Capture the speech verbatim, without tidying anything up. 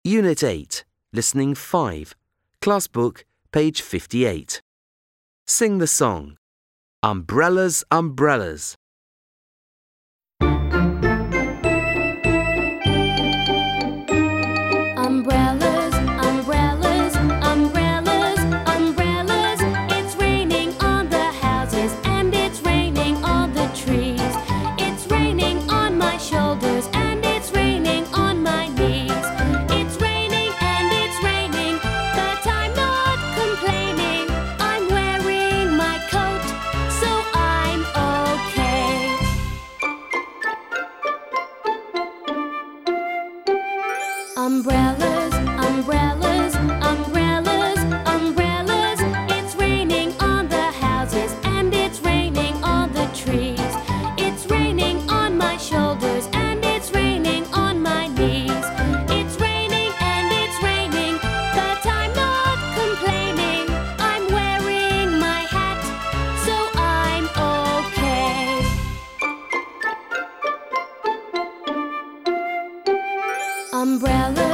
Unit eight, Listening five, Class Book, page fifty-eight. Sing the song, Umbrellas, Umbrellas. Umbrellas, umbrellas, umbrellas, umbrellas. It's raining on the houses and it's raining on the trees. It's raining on my shoulders and it's raining on my knees. It's raining and it's raining, but I'm not complaining. I'm wearing my coat, so I'm okay. Umbrellas, umbrellas, umbrellas, umbrellas. It's raining on the houses and it's raining on the trees. It's raining on my shoulders and it's raining on my knees. It's raining and it's raining, but I'm not complaining. I'm wearing my hat, so I'm okay. Umbrellas,